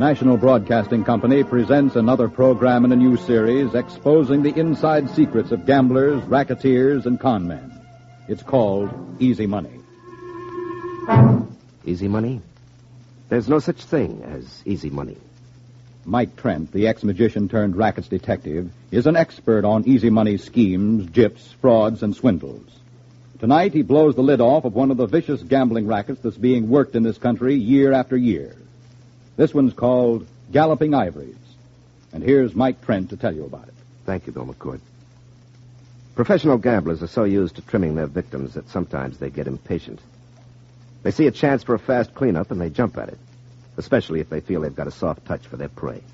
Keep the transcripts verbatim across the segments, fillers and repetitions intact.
National Broadcasting Company presents another program in a new series exposing the inside secrets of gamblers, racketeers, and con men. It's called Easy Money. Easy money? There's no such thing as easy money. Mike Trent, the ex-magician turned rackets detective, is an expert on easy money schemes, gyps, frauds, and swindles. Tonight, he blows the lid off of one of the vicious gambling rackets that's being worked in this country year after year. This one's called Galloping Ivories. And here's Mike Trent to tell you about it. Thank you, Bill McCord. Professional gamblers are so used to trimming their victims that sometimes they get impatient. They see a chance for a fast cleanup and they jump at it, especially if they feel they've got a soft touch for their prey.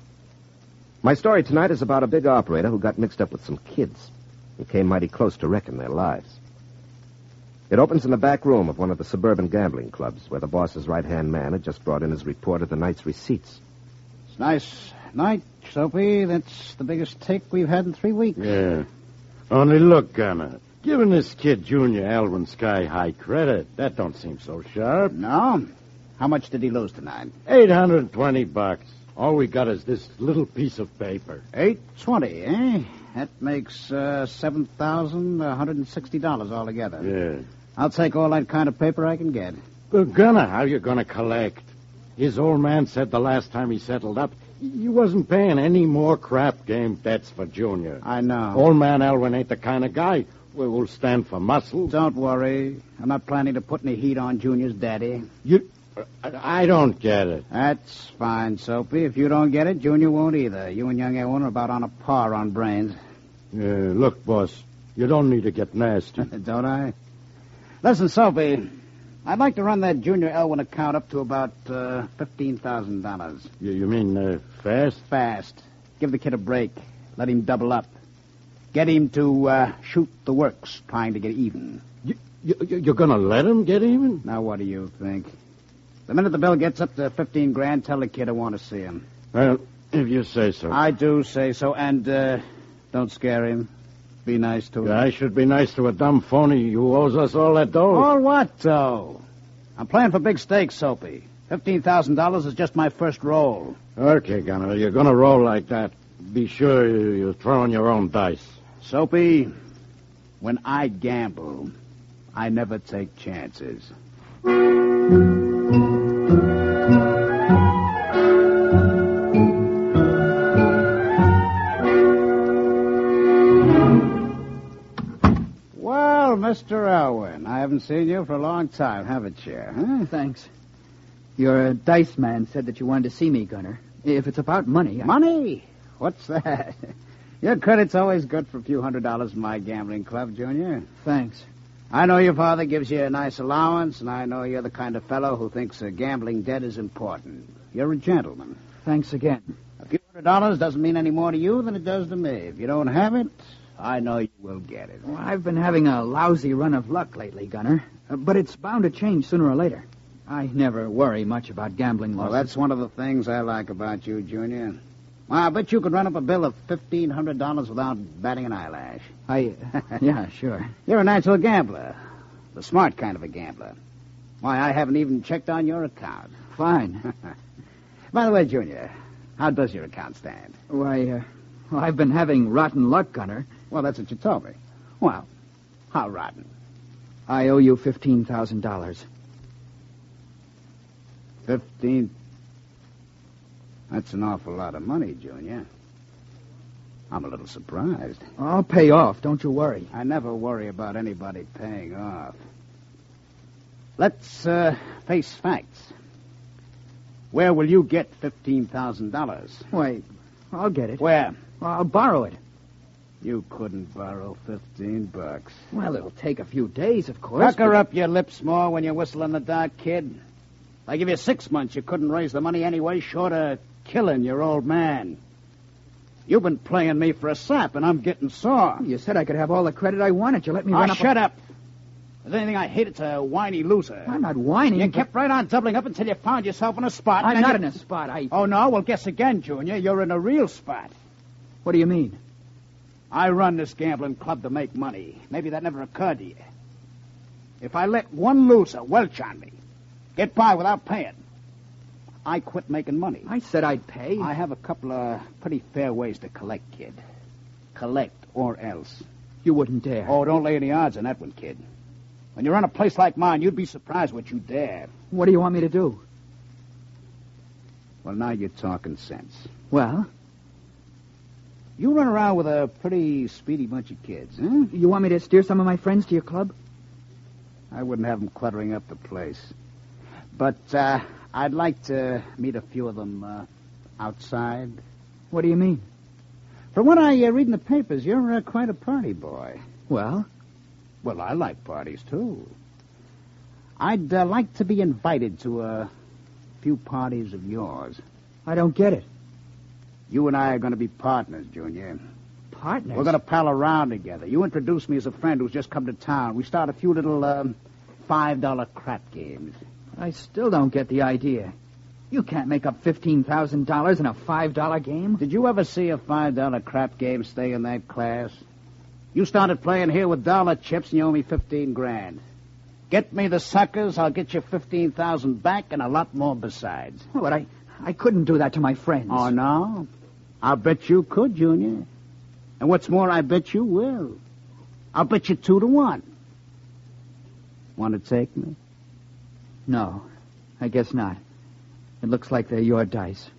My story tonight is about a big operator who got mixed up with some kids and came mighty close to wrecking their lives. It opens in the back room of one of the suburban gambling clubs where the boss's right-hand man had just brought in his report of the night's receipts. It's a nice night, Soapy. That's the biggest take we've had in three weeks. Yeah. Only look, Gunner. Giving this kid Junior Alwyn sky-high credit, that don't seem so sharp. No? How much did he lose tonight? eight hundred twenty bucks. All we got is this little piece of paper. Eight twenty, eh? That makes uh, seven thousand one hundred sixty dollars altogether. Yeah. I'll take all that kind of paper I can get. But, Gunner, how you going to collect? His old man said the last time he settled up, he wasn't paying any more crap game debts for Junior. I know. Old man Alwyn ain't the kind of guy who will stand for muscle. Don't worry. I'm not planning to put any heat on Junior's daddy. You... I don't get it. That's fine, Soapy. If you don't get it, Junior won't either. You and young Alwyn are about on a par on brains. Yeah, look, boss, you don't need to get nasty. Don't I? Listen, Soapy, I'd like to run that Junior Elwyn account up to about uh, fifteen thousand dollars. You, you mean uh, fast? Fast. Give the kid a break. Let him double up. Get him to uh, shoot the works, trying to get even. You, you, you're going to let him get even? Now, what do you think? The minute the bill gets up to fifteen grand, tell the kid I want to see him. Well, if you say so. I do say so, and uh, don't scare him. Be nice to him. I should be nice to a dumb phony who owes us all that dough. All what, though? I'm playing for big stakes, Soapy. Fifteen thousand dollars is just my first roll. Okay, Gunner, you're going to roll like that. Be sure you- you're throwing your own dice. Soapy, when I gamble, I never take chances. Well, Mister Elwyn, I haven't seen you for a long time, haven't you? Huh? Thanks. Your dice man said that you wanted to see me, Gunner. If it's about money... I... Money? What's that? Your credit's always good for a few hundred dollars in my gambling club, Junior. Thanks. I know your father gives you a nice allowance, and I know you're the kind of fellow who thinks a gambling debt is important. You're a gentleman. Thanks again. A few hundred dollars doesn't mean any more to you than it does to me. If you don't have it, I know you will get it. Well, I've been having a lousy run of luck lately, Gunner. Uh, but it's bound to change sooner or later. I never worry much about gambling losses. Well, that's one of the things I like about you, Junior. Well, I bet you could run up a bill of fifteen hundred dollars without batting an eyelash. I... yeah, sure. You're a natural gambler. The smart kind of a gambler. Why, I haven't even checked on your account. Fine. By the way, Junior, how does your account stand? Why, uh, well, I've been having rotten luck, Gunner. Well, that's what you told me. Well, how rotten? I owe you fifteen thousand dollars. Fifteen? That's an awful lot of money, Junior. I'm a little surprised. I'll pay off, don't you worry. I never worry about anybody paying off. Let's uh, face facts. Where will you get fifteen thousand dollars? Wait, I'll get it. Where? I'll borrow it. You couldn't borrow fifteen bucks. Well, it'll take a few days, of course. Pucker but... up your lips more when you whistle in the dark, kid. I give you six months, you couldn't raise the money anyway, short of killing your old man. You've been playing me for a sap, and I'm getting sore. You said I could have all the credit I wanted. You let me Ah, run up... shut a... up. If there's anything I hate, it's a whiny loser. I'm not whining. You but... kept right on doubling up until you found yourself in a spot. I'm and not you... in a spot. I... Oh, no? Well, guess again, Junior. You're in a real spot. What do you mean? I run this gambling club to make money. Maybe that never occurred to you. If I let one loser welch on me, get by without paying, I quit making money. I said I'd pay. I have a couple of pretty fair ways to collect, kid. Collect or else. You wouldn't dare. Oh, don't lay any odds on that one, kid. When you run a place like mine, you'd be surprised what you dare. What do you want me to do? Well, now you're talking sense. Well? You run around with a pretty speedy bunch of kids, huh? You want me to steer some of my friends to your club? I wouldn't have them cluttering up the place. But uh, I'd like to meet a few of them uh, outside. What do you mean? From what I uh, read in the papers, you're uh, quite a party boy. Well? Well, I like parties, too. I'd uh, like to be invited to a few parties of yours. I don't get it. You and I are going to be partners, Junior. Partners? We're going to pal around together. You introduce me as a friend who's just come to town. We start a few little um, five dollar crap games. I still don't get the idea. You can't make up fifteen thousand dollars in a five dollar game. Did you ever see a five dollar crap game stay in that class? You started playing here with dollar chips and you owe me fifteen grand. Get me the suckers, I'll get you fifteen thousand back and a lot more besides. Oh, but I, I couldn't do that to my friends. Oh, no? I'll bet you could, Junior. And what's more, I bet you will. I'll bet you two to one. Want to take me? No, I guess not. It looks like they're your dice.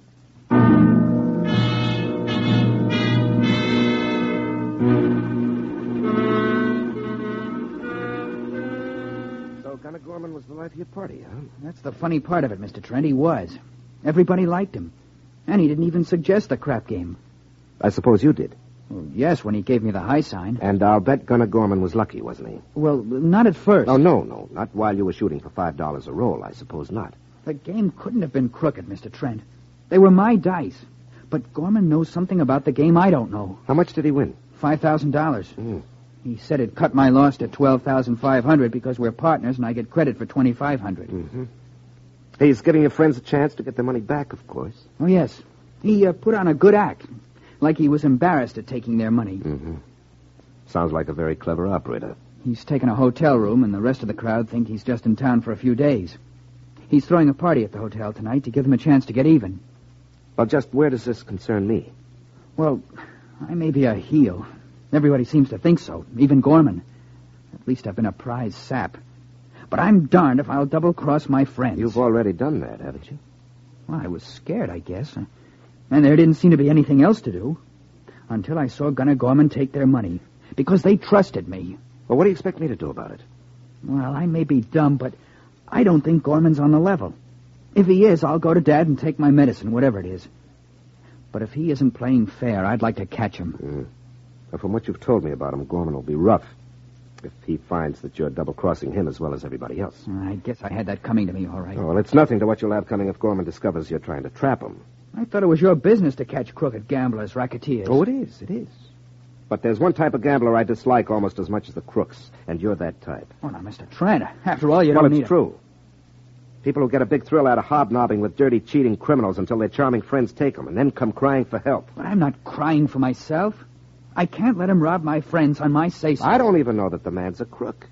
So Gunner Gorman was the life of your party, huh? That's the funny part of it, Mister Trent. He was. Everybody liked him. And he didn't even suggest the crap game. I suppose you did. Well, yes, when he gave me the high sign. And I'll bet Gunner Gorman was lucky, wasn't he? Well, not at first. Oh, no, no. Not while you were shooting for five dollars a roll. I suppose not. The game couldn't have been crooked, Mister Trent. They were my dice. But Gorman knows something about the game I don't know. How much did he win? Five thousand dollars. Mm. He said it cut my loss to twelve thousand five hundred because we're partners and I get credit for twenty-five hundred. Mm-hmm. He's giving your friends a chance to get their money back, of course. Oh, yes. He uh, put on a good act, like he was embarrassed at taking their money. Mm-hmm. Sounds like a very clever operator. He's taken a hotel room, and the rest of the crowd think he's just in town for a few days. He's throwing a party at the hotel tonight to give them a chance to get even. Well, just where does this concern me? Well, I may be a heel. Everybody seems to think so, even Gorman. At least I've been a prize sap. But I'm darned if I'll double-cross my friends. You've already done that, haven't you? Well, I was scared, I guess. And there didn't seem to be anything else to do. Until I saw Gunner Gorman take their money. Because they trusted me. Well, what do you expect me to do about it? Well, I may be dumb, but I don't think Gorman's on the level. If he is, I'll go to Dad and take my medicine, whatever it is. But if he isn't playing fair, I'd like to catch him. Mm. Well, from what you've told me about him, Gorman will be rough. If he finds that you're double-crossing him as well as everybody else. I guess I had that coming to me, all right. Oh, well, it's nothing to what you'll have coming if Gorman discovers you're trying to trap him. I thought it was your business to catch crooked gamblers, racketeers. Oh, it is, it is. But there's one type of gambler I dislike almost as much as the crooks, and you're that type. Oh, now, Mister Trent, after all, you well, don't it's need... true. People who get a big thrill out of hobnobbing with dirty, cheating criminals until their charming friends take them and then come crying for help. But I'm not crying for myself. I can't let him rob my friends on my say-so. I don't even know that the man's a crook.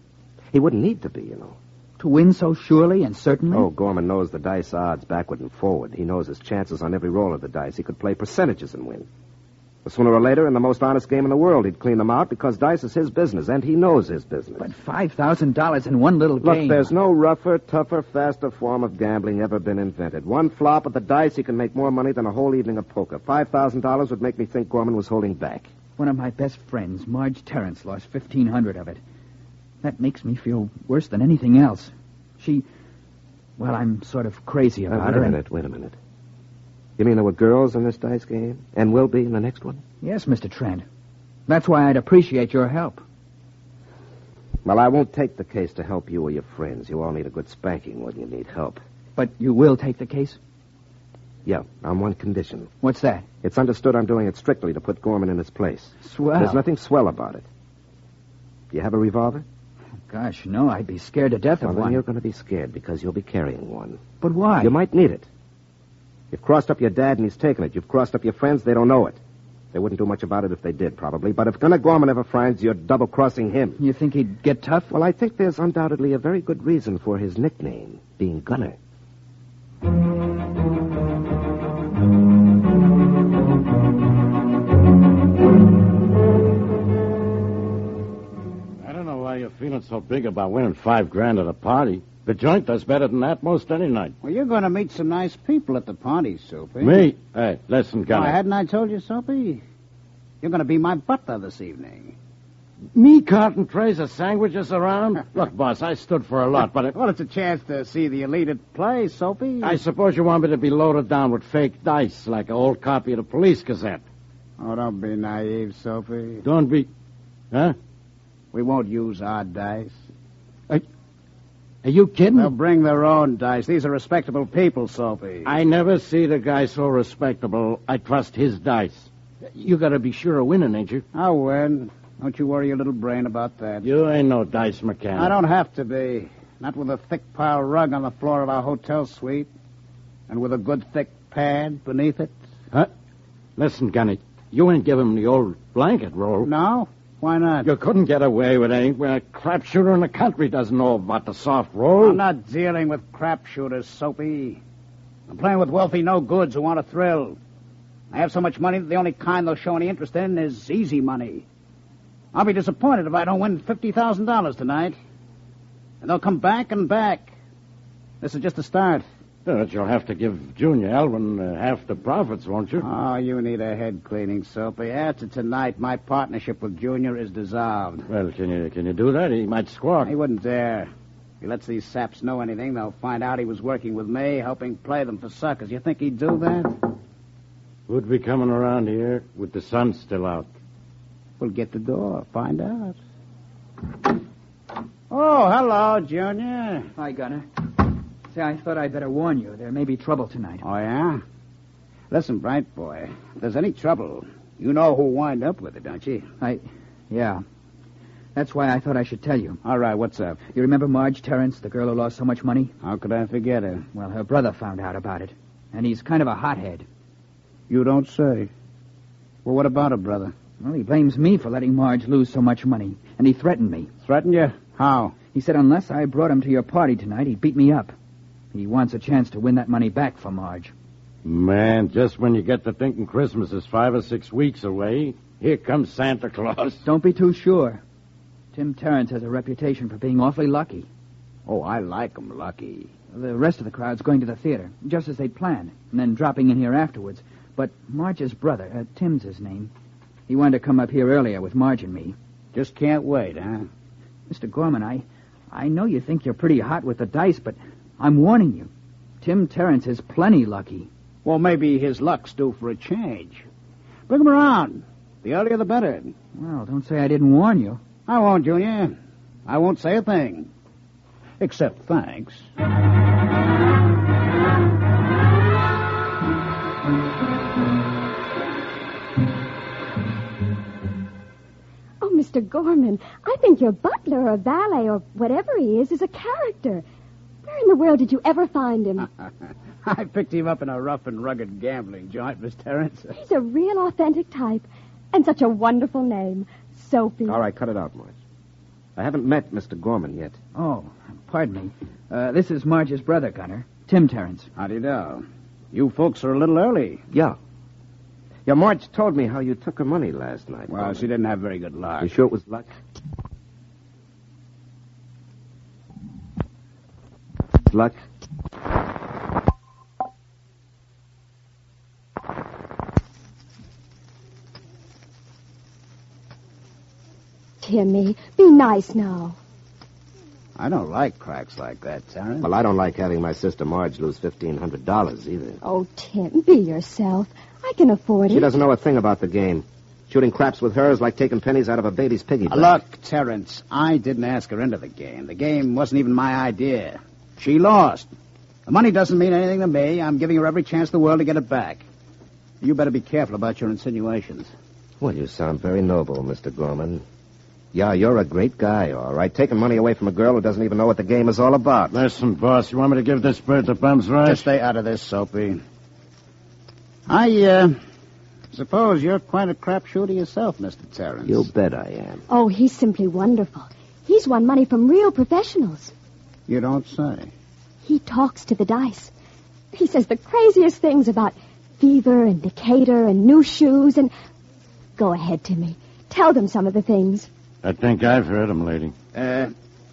He wouldn't need to be, you know. To win so surely and certainly? Oh, Gorman knows the dice odds backward and forward. He knows his chances on every roll of the dice. He could play percentages and win. But sooner or later, in the most honest game in the world, he'd clean them out because dice is his business, and he knows his business. But five thousand dollars in one little Look, game... Look, there's no rougher, tougher, faster form of gambling ever been invented. One flop of the dice, he can make more money than a whole evening of poker. five thousand dollars would make me think Gorman was holding back. One of my best friends, Marge Terrence, lost fifteen hundred of it. That makes me feel worse than anything else. She... Well, I'm sort of crazy about uh, wait her. Wait a minute, and... wait a minute. You mean there were girls in this dice game? And will be in the next one? Yes, Mister Trent. That's why I'd appreciate your help. Well, I won't take the case to help you or your friends. You all need a good spanking when you need help. But you will take the case? Yeah, on one condition. What's that? It's understood I'm doing it strictly to put Gorman in his place. Swell. There's nothing swell about it. Do you have a revolver? Gosh, no, I'd be scared to death well, of then one. You're going to be scared because you'll be carrying one. But why? You might need it. You've crossed up your dad and he's taken it. You've crossed up your friends, they don't know it. They wouldn't do much about it if they did, probably. But if Gunner Gorman ever finds you're double-crossing him... You think he'd get tough? Well, I think there's undoubtedly a very good reason for his nickname being Gunner. so big about winning five grand at a party. The joint does better than that most any night. Well, you're going to meet some nice people at the party, Soapy. Me? Hey, listen, Why, Gunner. hadn't I told you, Soapy? You're going to be my butler this evening. Me carting trays of sandwiches around? Look, boss, I stood for a lot, but it... Well, it's a chance to see the elite at play, Soapy. I suppose you want me to be loaded down with fake dice, like an old copy of the Police Gazette. Oh, don't be naive, Soapy. Don't be... Huh? We won't use our dice. Are you kidding? They'll bring their own dice. These are respectable people, Soapy. I never see the guy so respectable. I trust his dice. You gotta be sure of winning, ain't you? I'll win. Don't you worry your little brain about that. You ain't no dice mechanic. I don't have to be. Not with a thick pile rug on the floor of our hotel suite. And with a good thick pad beneath it. Huh? Listen, Gunny, you ain't give him the old blanket roll. No? Why not? You couldn't get away with anything when a crap shooter in the country doesn't know about the soft roll. I'm not dealing with crap shooters, Soapy. I'm playing with wealthy no-goods who want a thrill. I have so much money that the only kind they'll show any interest in is easy money. I'll be disappointed if I don't win fifty thousand dollars tonight. And they'll come back and back. This is just the start. But you'll have to give Junior Elwin uh, half the profits, won't you? Oh, you need a head cleaning, Soapy. After tonight, my partnership with Junior is dissolved. Well, can you can you do that? He might squawk. He wouldn't dare. If he lets these saps know anything, they'll find out he was working with me, helping play them for suckers. You think he'd do that? Who'd be coming around here with the sun still out? We'll get the door. Find out. Oh, hello, Junior. Hi, Gunner. Say, I thought I'd better warn you. There may be trouble tonight. Oh, yeah? Listen, Bright Boy, if there's any trouble, you know who'll wind up with it, don't you? I... Yeah. That's why I thought I should tell you. All right, what's up? You remember Marge Terrence, the girl who lost so much money? How could I forget her? Well, her brother found out about it. And he's kind of a hothead. You don't say. Well, what about her brother? Well, he blames me for letting Marge lose so much money. And he threatened me. Threatened you? How? He said unless I brought him to your party tonight, he'd beat me up. He wants a chance to win that money back for Marge. Man, just when you get to thinking Christmas is five or six weeks away, here comes Santa Claus. Don't be too sure. Tim Terrence has a reputation for being awfully lucky. Oh, I like 'em lucky. The rest of the crowd's going to the theater, just as they'd planned, and then dropping in here afterwards. But Marge's brother, uh, Tim's his name, he wanted to come up here earlier with Marge and me. Just can't wait, huh? Mister Gorman, I, I know you think you're pretty hot with the dice, but I'm warning you. Tim Terrence is plenty lucky. Well, maybe his luck's due for a change. Bring him around. The earlier the better. Well, don't say I didn't warn you. I won't, Junior. I won't say a thing. Except thanks. Oh, Mister Gorman, I think your butler or valet or whatever he is is a character. Where in the world did you ever find him? I picked him up in a rough and rugged gambling joint, Miss Terrence. He's a real authentic type. And such a wonderful name. Soapy. All right, cut it out, Marge. I haven't met Mister Gorman yet. Oh, pardon me. Uh, this is Marge's brother, Gunner. Tim Terrence. How do you do? You folks are a little early. Yeah. Yeah, Marge told me how you took her money last night. Well, Gorman. she didn't have very good luck. You sure it was luck? Luck? Timmy, be nice now. I don't like cracks like that, Terrence. Well, I don't like having my sister Marge lose fifteen hundred dollars either. Oh, Tim, be yourself. I can afford it. She doesn't know a thing about the game. Shooting craps with her is like taking pennies out of a baby's piggy bank. Look, Terrence, I didn't ask her into the game. The game wasn't even my idea. She lost. The money doesn't mean anything to me. I'm giving her every chance in the world to get it back. You better be careful about your insinuations. Well, you sound very noble, Mister Gorman. Yeah, you're a great guy, all right. Taking money away from a girl who doesn't even know what the game is all about. Listen, boss, you want me to give this bird the bum's right? Just stay out of this, Soapy. I, uh, suppose you're quite a crap shooter yourself, Mister Terrence. You bet I am. Oh, he's simply wonderful. He's won money from real professionals. You don't say. He talks to the dice. He says the craziest things about fever and Decatur and new shoes and... Go ahead, Timmy. Tell them some of the things. I think I've heard him, lady. Uh,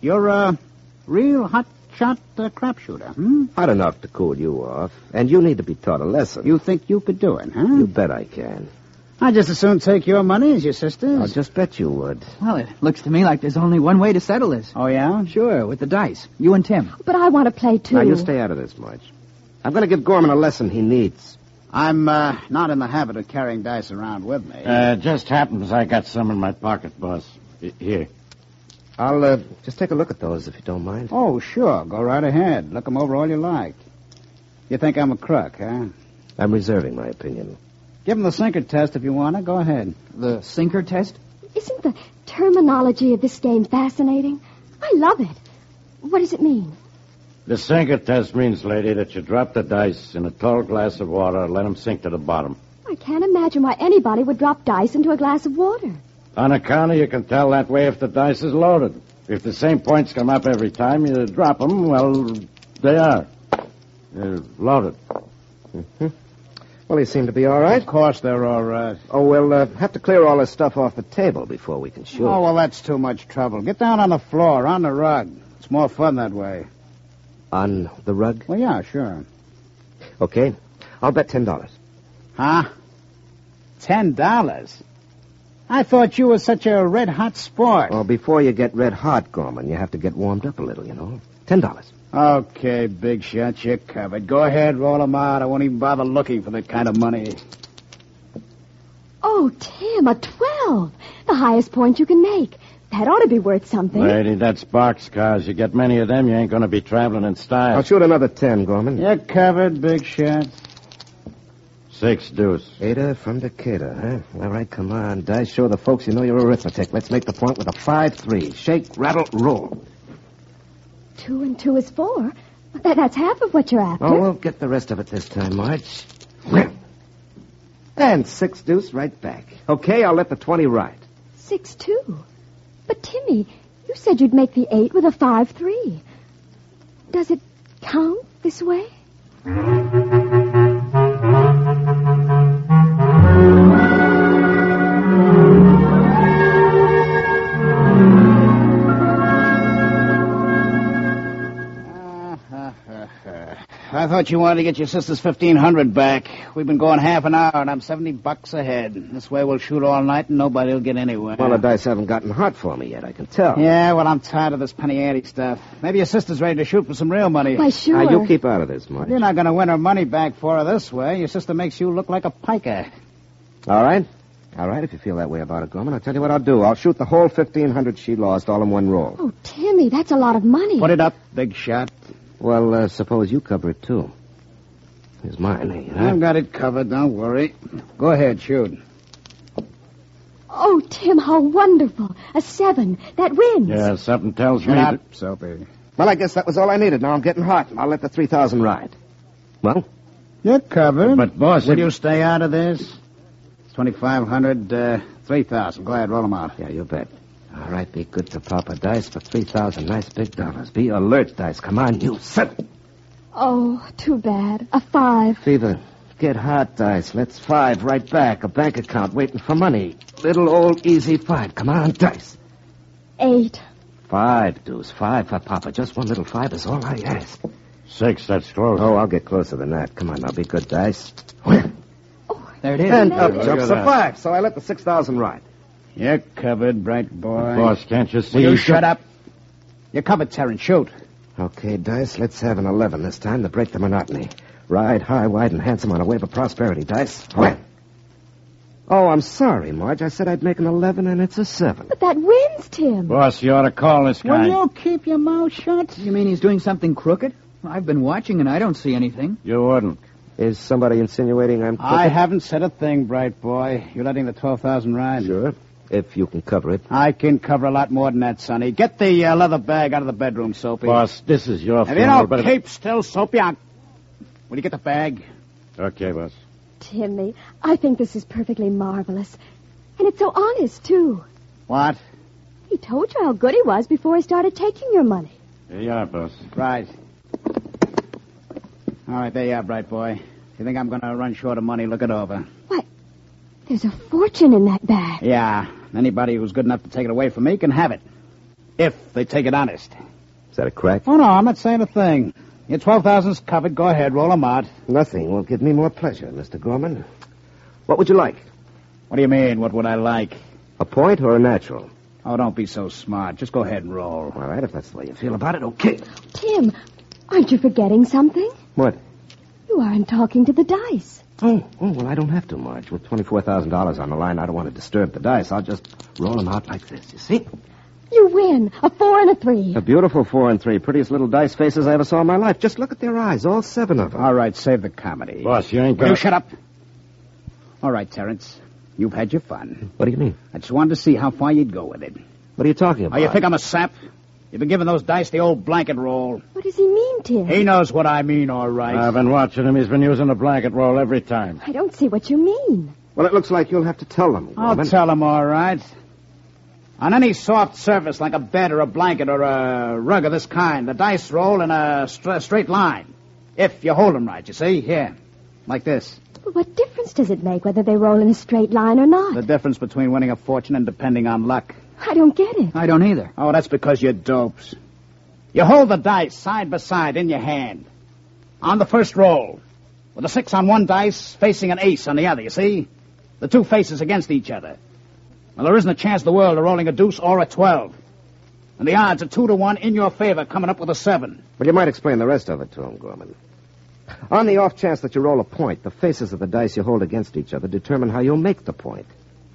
You're a real hot-shot uh, crap shooter, hmm? Hot enough to cool you off. And you need to be taught a lesson. You think you could do it, huh? You bet I can. I'd just as soon take your money as your sister's. I'll just bet you would. Well, it looks to me like there's only one way to settle this. Oh, yeah? Sure, with the dice. You and Tim. But I want to play, too. Now, you stay out of this, Marge. I'm going to give Gorman a lesson he needs. I'm uh, not in the habit of carrying dice around with me. Uh, just happens I got some in my pocket, boss. H- Here. I'll uh, just take a look at those, if you don't mind. Oh, sure. Go right ahead. Look 'em over all you like. You think I'm a crook, huh? I'm reserving my opinion. Give 'em the sinker test if you want to. Go ahead. The sinker test? Isn't the terminology of this game fascinating? I love it. What does it mean? The sinker test means, lady, that you drop the dice in a tall glass of water and let them sink to the bottom. I can't imagine why anybody would drop dice into a glass of water. On a counter, you can tell that way if the dice is loaded. If the same points come up every time you drop them, well, they are. They're loaded. Mm-hmm. Well, he seemed to be all right. Of course they're all right. Oh, we'll uh, have to clear all this stuff off the table before we can shoot. Oh, well, that's too much trouble. Get down on the floor, on the rug. It's more fun that way. On the rug? Well, yeah, sure. Okay. I'll bet ten dollars. Huh? Ten dollars? I thought you were such a red-hot sport. Well, before you get red hot, Gorman, you have to get warmed up a little, you know. Ten dollars. Okay, big shot, you're covered. Go ahead, roll 'em out. I won't even bother looking for that kind of money. Oh, Tim, a twelve. The highest point you can make. That ought to be worth something. Lady, that's boxcars. You get many of them, you ain't going to be traveling in style. I'll shoot another ten, Gorman. You're covered, big shot. Six deuce. Ada from Decatur, huh? All right, come on. Dice, show the folks you know your arithmetic. Let's make the point with a five three. Shake, rattle, roll. Two and two is four. That, that's half of what you're after. Oh, we'll get the rest of it this time, Marge. And six deuce right back. Okay, I'll let the twenty ride. Six two. But, Timmy, you said you'd make the eight with a five three. Does it count this way? I thought you wanted to get your sister's fifteen hundred back. We've been going half an hour, and I'm seventy bucks ahead. This way we'll shoot all night, and nobody'll get anywhere. Well, the dice haven't gotten hot for me yet, I can tell. Yeah, well, I'm tired of this penny ante stuff. Maybe your sister's ready to shoot for some real money. Why, sure. Now, you keep out of this, Marge. You're not going to win her money back for her this way. Your sister makes you look like a piker. All right. All right, if you feel that way about it, Gorman, I'll tell you what I'll do. I'll shoot the whole fifteen hundred she lost all in one roll. Oh, Timmy, that's a lot of money. Put it up, big shot. Well, uh, suppose you cover it, too. Here's mine, eh? You know? I've got it covered, don't worry. Go ahead, shoot. Oh, Tim, how wonderful. A seven. That wins. Yeah, something tells me... Shut that- up, Soapy. Well, I guess that was all I needed. Now I'm getting hot. I'll let the three thousand ride. Well? You're covered. But, boss... Will if- you stay out of this? It's twenty-five hundred, uh, three thousand. Go ahead, roll them out. Yeah, you bet. All right, be good to Papa Dice for three thousand nice big dollars. Be alert, Dice. Come on, you. Seven. Oh, too bad. A five. Fever. Get hot, Dice. Let's five right back. A bank account waiting for money. Little old easy five. Come on, Dice. Eight. Five, Deuce. Five for Papa. Just one little five is all I ask. Six, that's close. Oh, I'll get closer than that. Come on, now. Be good, Dice. There it is. And up Look jumps at the that. five. So I let the six thousand ride. You're covered, bright boy. Boss, can't you see... Will you shut up? You're covered, Terrence. Shoot. Okay, Dice, let's have an eleven this time to break the monotony. Ride high, wide, and handsome on a wave of prosperity, Dice. Oh, I'm sorry, Marge. I said I'd make an eleven, and it's a seven. But that wins, Tim. Boss, you ought to call this guy. Will you keep your mouth shut? You mean he's doing something crooked? I've been watching and I don't see anything. You wouldn't. Is somebody insinuating I'm crooked? I haven't said a thing, bright boy. You're letting the twelve thousand ride? Sure, if you can cover it. I can cover a lot more than that, Sonny. Get the uh, leather bag out of the bedroom, Soapy. Boss, this is your If you funeral, don't but... keep still, Soapy, I'll... Will you get the bag? Okay, boss. Timmy, I think this is perfectly marvelous. And it's so honest, too. What? He told you how good he was before he started taking your money. Here you are, boss. Right. All right, there you are, bright boy. If you think I'm going to run short of money, look it over. What? There's a fortune in that bag. Yeah. Anybody who's good enough to take it away from me can have it. If they take it honest. Is that a crack? Oh, no, I'm not saying a thing. Your twelve thousand's covered. Go ahead, roll 'em out. Nothing will give me more pleasure, Mister Gorman. What would you like? What do you mean, what would I like? A point or a natural? Oh, don't be so smart. Just go ahead and roll. All right, if that's the way you feel about it, okay. Tim, aren't you forgetting something? What? You aren't talking to the dice. Oh, oh, well, I don't have to, Marge. With twenty-four thousand dollars on the line, I don't want to disturb the dice. I'll just roll them out like this, you see? You win. A four and a three. A beautiful four and three. Prettiest little dice faces I ever saw in my life. Just look at their eyes, all seven of them. All right, save the comedy. Boss, you ain't Will gonna... you shut up? All right, Terrence. You've had your fun. What do you mean? I just wanted to see how far you'd go with it. What are you talking about? Oh, you think I'm a sap? You've been giving those dice the old blanket roll. What does he mean, Tim? He knows what I mean, all right. I've been watching him. He's been using a blanket roll every time. I don't see what you mean. Well, it looks like you'll have to tell them. I'll Gorman. tell him, all right. On any soft surface like a bed or a blanket or a rug of this kind, the dice roll in a stra- straight line. If you hold them right, you see? Here, like this. Well, what difference does it make whether they roll in a straight line or not? The difference between winning a fortune and depending on luck. I don't get it. I don't either. Oh, that's because you're dopes. You hold the dice side by side in your hand. On the first roll, with a six on one dice facing an ace on the other, you see? The two faces against each other. Well, there isn't a chance in the world of rolling a deuce or a twelve. And the odds are two to one in your favor, coming up with a seven. Well, you might explain the rest of it to him, Gorman. On the off chance that you roll a point, the faces of the dice you hold against each other determine how you'll make the point.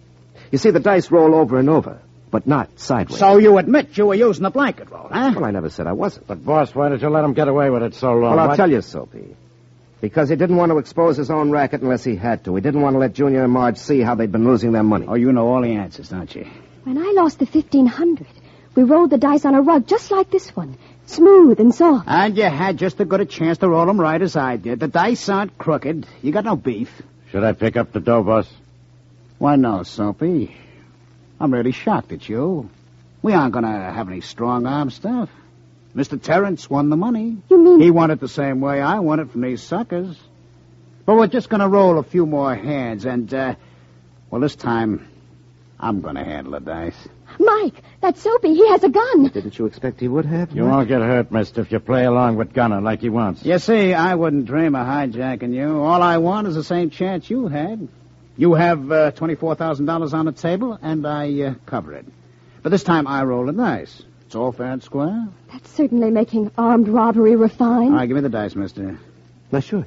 You see, the dice roll over and over, but not sideways. So you admit you were using the blanket roll, huh? Well, I never said I wasn't. But, boss, why did you let him get away with it so long? Well, I'll What- tell you, Soapy. Because he didn't want to expose his own racket unless he had to. He didn't want to let Junior and Marge see how they'd been losing their money. Oh, you know all the answers, don't you? When I lost the fifteen hundred, we rolled the dice on a rug just like this one. Smooth and soft. And you had just as good a chance to roll them right as I did. The dice aren't crooked. You got no beef. Should I pick up the dough, boss? Why, no, Soapy. I'm really shocked at you. We aren't going to have any strong-arm stuff. Mister Terrence won the money. You mean... He won it the same way I won it from these suckers. But we're just going to roll a few more hands, and, uh, well, this time, I'm going to handle the dice. Mike, that's Soapy. He has a gun. Didn't you expect he would have? You won't get hurt, mister, if you play along with Gunner like he wants. You see, I wouldn't dream of hijacking you. All I want is the same chance you had. You have uh, twenty-four thousand dollars on the table, and I uh, cover it. But this time I roll the dice. It's all fair and square. That's certainly making armed robbery refined. All right, give me the dice, mister. No, sure.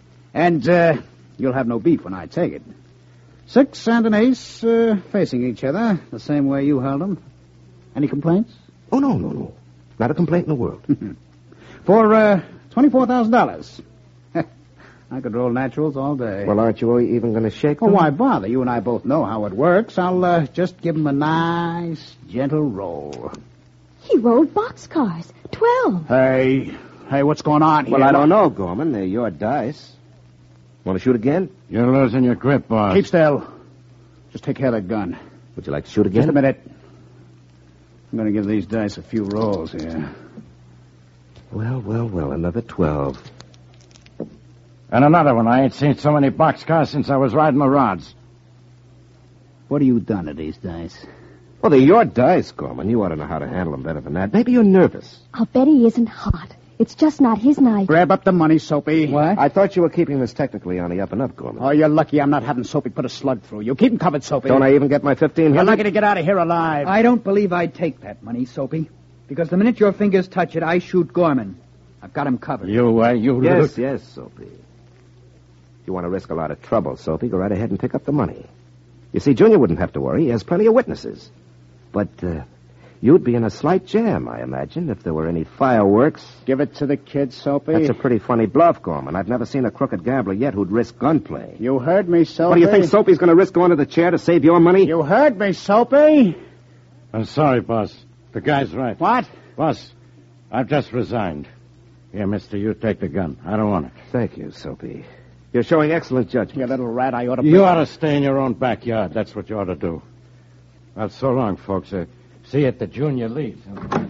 And uh, you'll have no beef when I take it. Six and an ace uh, facing each other, the same way you held them. Any complaints? Oh, no, no, no. Not a complaint in the world. For uh, twenty-four thousand dollars. I could roll naturals all day. Well, aren't you even going to shake Oh, them? why bother? You and I both know how it works. I'll uh, just give him a nice, gentle roll. He rolled boxcars. Twelve. Hey, hey, what's going on here? Well, I don't know, Gorman. They're your dice. Want to shoot again? You're losing your grip, boss. Keep still. Just take care of that gun. Would you like to shoot again? Just a minute. I'm going to give these dice a few rolls here. Well, well, well, another twelve. And another one. I ain't seen so many boxcars since I was riding the rods. What have you done to these dice? Well, they're your dice, Gorman. You ought to know how to handle them better than that. Maybe you're nervous. I'll bet he isn't hot. It's just not his night. Grab up the money, Soapy. What? I thought you were keeping this technically on the up and up, Gorman. Oh, you're lucky I'm not having Soapy put a slug through you. Keep him covered, Soapy. Don't I even get my fifteen You're hundred? lucky to get out of here alive. I don't believe I'd take that money, Soapy. Because the minute your fingers touch it, I shoot Gorman. I've got him covered. You, uh, you... Yes, look- yes, Soapy. If you want to risk a lot of trouble, Soapy, go right ahead and pick up the money. You see, Junior wouldn't have to worry. He has plenty of witnesses. But, uh, you'd be in a slight jam, I imagine, if there were any fireworks. Give it to the kid, Soapy. That's a pretty funny bluff, Gorman. I've never seen a crooked gambler yet who'd risk gunplay. You heard me, Soapy. What do you think, Soapy's going to risk going to the chair to save your money? You heard me, Soapy. I'm sorry, boss. The guy's right. What? Boss, I've just resigned. Here, mister, you take the gun. I don't want it. Thank you, Soapy. You're showing excellent judgment. You little rat, I ought to... You ought to stay in your own backyard. That's what you ought to do. Well, so long, folks. Uh, see you at the junior league.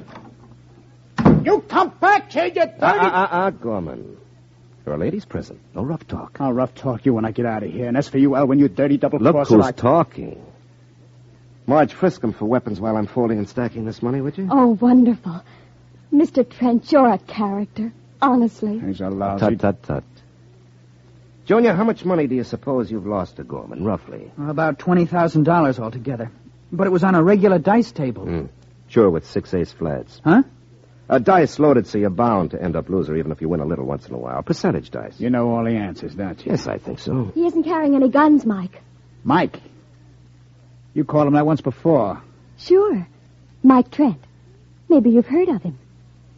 You come back here, you dirty... Ah, ah, ah, ah, Gorman. You're a lady's present. No rough talk. I'll rough talk you when I get out of here. And as for you, Elwin, you dirty double Look crosser. who's I... talking. Marge, frisk him for weapons while I'm folding and stacking this money, would you? Oh, wonderful. Mister Trent, you're a character. Honestly. He's a lousy... Tut, tut, tut. Junior, how much money do you suppose you've lost to Gorman, roughly? About twenty thousand dollars altogether. But it was on a regular dice table. Mm. Sure, with six ace flats. Huh? A dice loaded so you're bound to end up loser even if you win a little once in a while. Percentage dice. You know all the answers, don't you? Yes, I think so. He isn't carrying any guns, Mike. Mike. You called him that once before. Sure. Mike Trent. Maybe you've heard of him.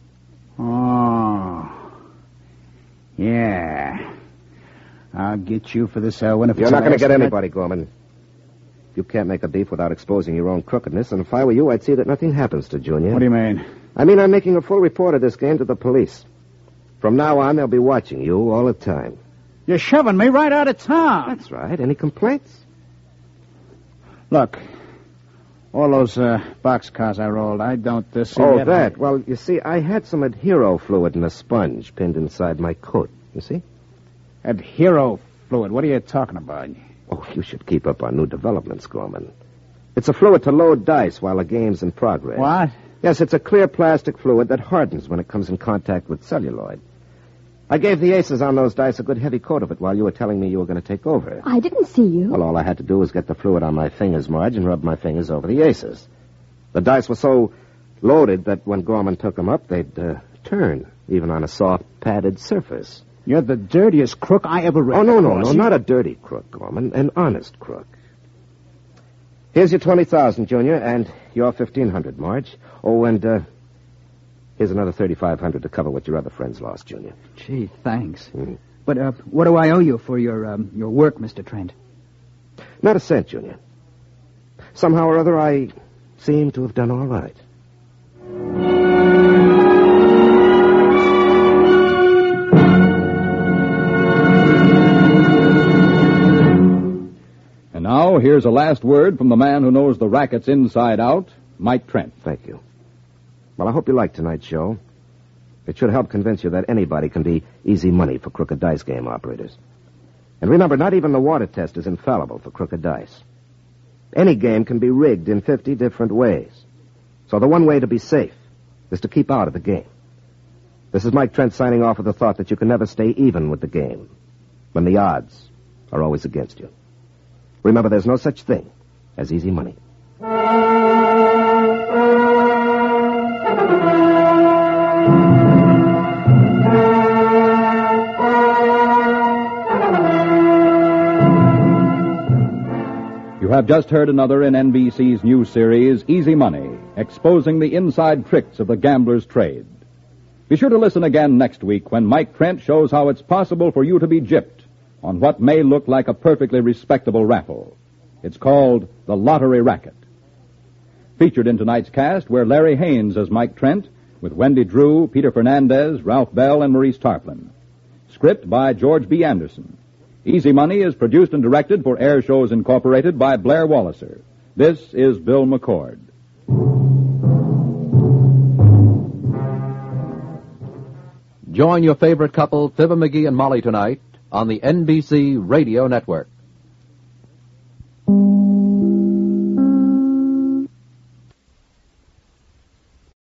Oh. Yeah. I'll get you for this, Elwin. If You're it's not going to last get minute. anybody, Gorman. You can't make a beef without exposing your own crookedness, and if I were you, I'd see that nothing happens to Junior. What do you mean? I mean, I'm making a full report of this game to the police. From now on, they'll be watching you all the time. You're shoving me right out of town. That's right. Any complaints? Look, all those uh, boxcars I rolled, I don't uh, see Oh, that. that. Well, you see, I had some Adhero fluid in a sponge pinned inside my coat. You see? Adhero fluid. What are you talking about? Oh, you should keep up on new developments, Gorman. It's a fluid to load dice while the game's in progress. What? Yes, it's a clear plastic fluid that hardens when it comes in contact with celluloid. I gave the aces on those dice a good heavy coat of it while you were telling me you were going to take over. I didn't see you. Well, all I had to do was get the fluid on my fingers, Marge, and rub my fingers over the aces. The dice were so loaded that when Gorman took them up, they'd uh, turn, even on a soft, padded surface. You're the dirtiest crook I ever read. Oh, no, no, no, You- not a dirty crook, Gorman. An honest crook. Here's your twenty thousand, Junior, and your fifteen hundred, Marge. Oh, and uh, here's another thirty-five hundred to cover what your other friends lost, Junior. Gee, thanks. Mhm. But uh, what do I owe you for your um, your work, Mister Trent? Not a cent, Junior. Somehow or other, I seem to have done all right. And now, here's a last word from the man who knows the rackets inside out, Mike Trent. Thank you. Well, I hope you liked tonight's show. It should help convince you that anybody can be easy money for crooked dice game operators. And remember, not even the water test is infallible for crooked dice. Any game can be rigged in fifty different ways. So the one way to be safe is to keep out of the game. This is Mike Trent signing off with the thought that you can never stay even with the game when the odds are always against you. Remember, there's no such thing as easy money. You have just heard another in N B C's new series, Easy Money, exposing the inside tricks of the gambler's trade. Be sure to listen again next week when Mike Trent shows how it's possible for you to be gypped on what may look like a perfectly respectable raffle. It's called The Lottery Racket. Featured in tonight's cast were Larry Haynes as Mike Trent, with Wendy Drew, Peter Fernandez, Ralph Bell, and Maurice Tarplin. Script by George B. Anderson. Easy Money is produced and directed for Air Shows Incorporated by Blair Walliser. This is Bill McCord. Join your favorite couple, Fibber McGee and Molly, tonight on the N B C Radio Network.